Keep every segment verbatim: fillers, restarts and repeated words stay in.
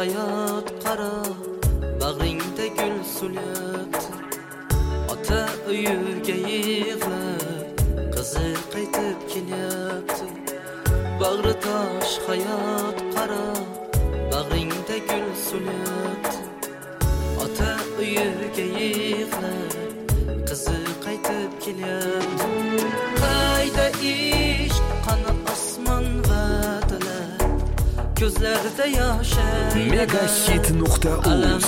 hayot qaro, bag'ringda gul sulyapti. Ota uyurga yig'lab, qizi qaytib kelyapti. Bag'ri tosh hayot qaro, bag'ringda gul sulyapti. Ota uyurga yig'lab, qizi qaytib kelyapti. Qayda ishq, qani osmon va'dalar, ko'zlarda yosh megahit nuqta uz.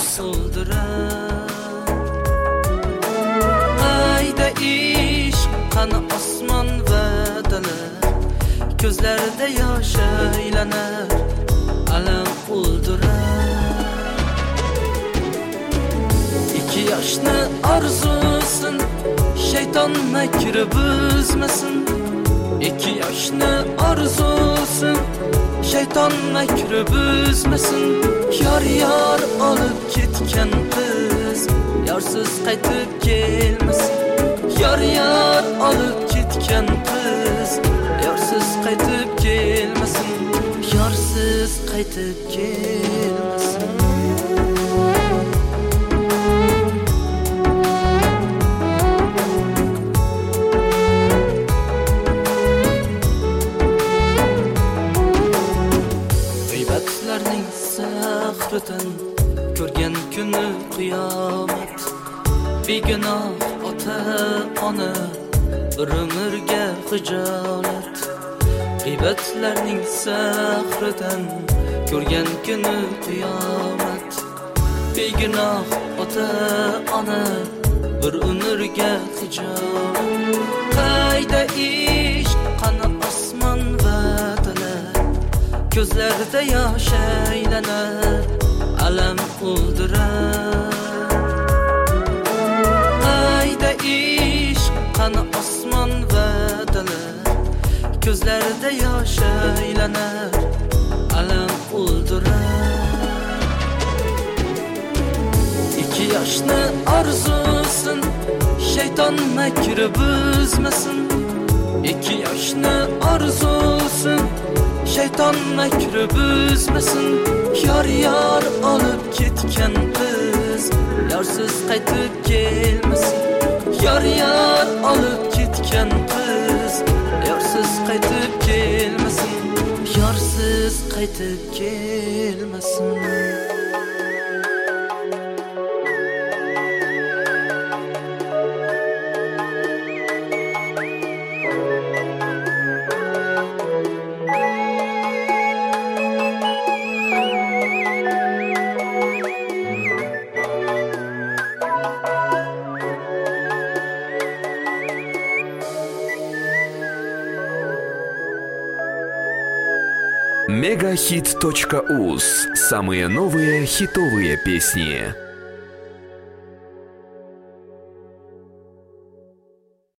Qayda ishq, qani osmon va'dalar, ko'zlarda yosh aylanar, alam o'ldirar. Ikki yoshni orzusin shayton makri buzmasin. Ikki yoshni orzusin shayton makri buzmasin. Yor yor olib ketgan qiz yorsiz qaytib kelmasin. Yor yor olib ketgan qiz yorsiz qaytib kelmasin. Yorsiz qaytib kelmasin. G'iybatlarning sahridan ko'rgan kuni qiyomat. Begunoh ota ona bir umrga hijolat. G'iybatlarning sahridan ko'rgan kuni qiyomat. Begunoh ota ona bir umrga hijolat. Qayda ishq, qani osmon va'dalar, ko'zlarda yosh aylanar, alam o'ldirar. Qayda ishq, qani osmon va'dalar, ko'zlarda yosh aylanar, alam o'ldirar. Ikki yoshni orzusin shayton makri buzmasin. Ikki yoshni orzusin shayton makri buzmasin. Yor yor olib ketgan qiz yorsiz qaytib kelmasin. Yor yor olib ketgan qiz yorsiz qaytib kelmasin. Yorsiz qaytib kelmasin. мегахит точка уз. Самые новые хитовые песни.